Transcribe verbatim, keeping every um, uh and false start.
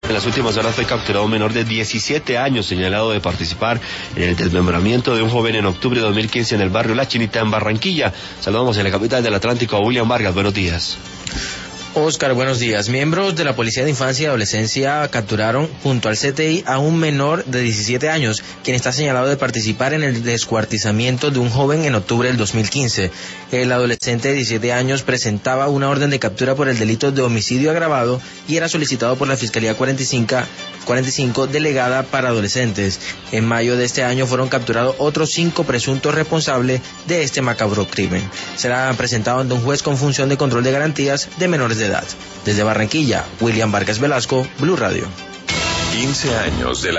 En las últimas horas fue capturado un menor de diecisiete años señalado de participar en el desmembramiento de un joven en octubre de dos mil quince en el barrio La Chinita en Barranquilla. Saludamos en la capital del Atlántico a William Vargas. Buenos días. Oscar, buenos días. Miembros de la Policía de Infancia y Adolescencia capturaron junto al C T I a un menor de diecisiete años, quien está señalado de participar en el descuartizamiento de un joven en octubre del dos mil quince. El adolescente de diecisiete años presentaba una orden de captura por el delito de homicidio agravado y era solicitado por la Fiscalía cuarenta y cinco delegada para adolescentes. En mayo de este año fueron capturados otros cinco presuntos responsables de este macabro crimen. Será presentado ante un juez con función de control de garantías de menores de edad. Desde Barranquilla, William Vargas Velasco, Blue Radio. quince años de la